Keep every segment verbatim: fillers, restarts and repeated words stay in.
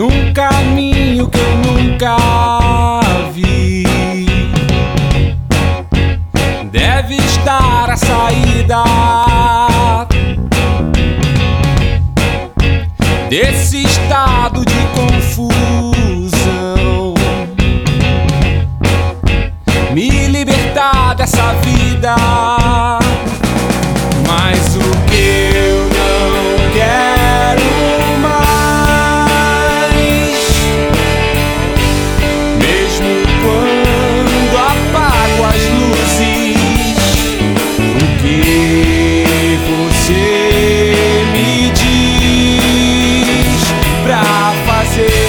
num caminho que eu nunca vi. Deve estar a saída desse estado de confusão, me libertar dessa vida. Mas o que eu não quero mais, mesmo quando apago as luzes, o que você me diz pra fazer?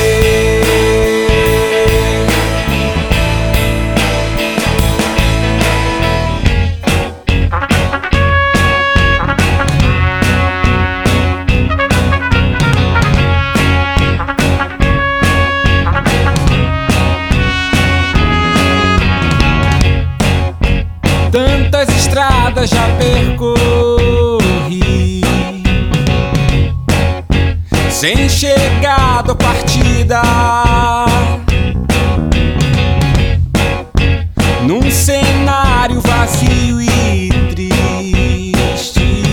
Tantas estradas já percorri, sem chegada ou partida, num cenário vazio e triste.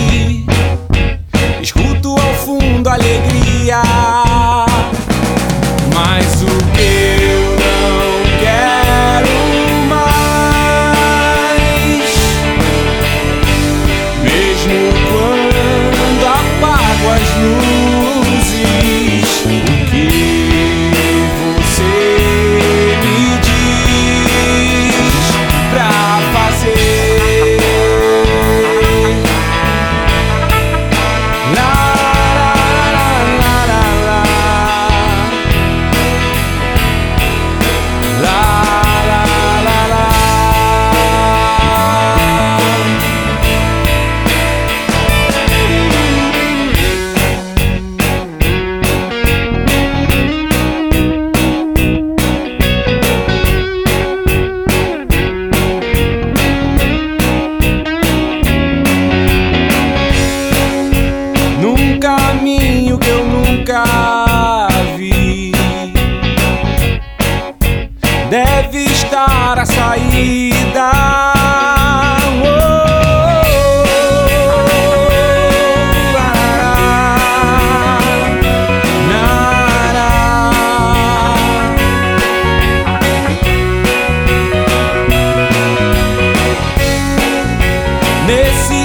Escuto ao fundo a alegria, mas o que eu não quero mais, mesmo quando apago as luzes, o que você me diz pra fazer? La, la, la, la, la, la. La, la, la, la. Num caminho que eu nunca vi, deve estar a saída. Oh, nesse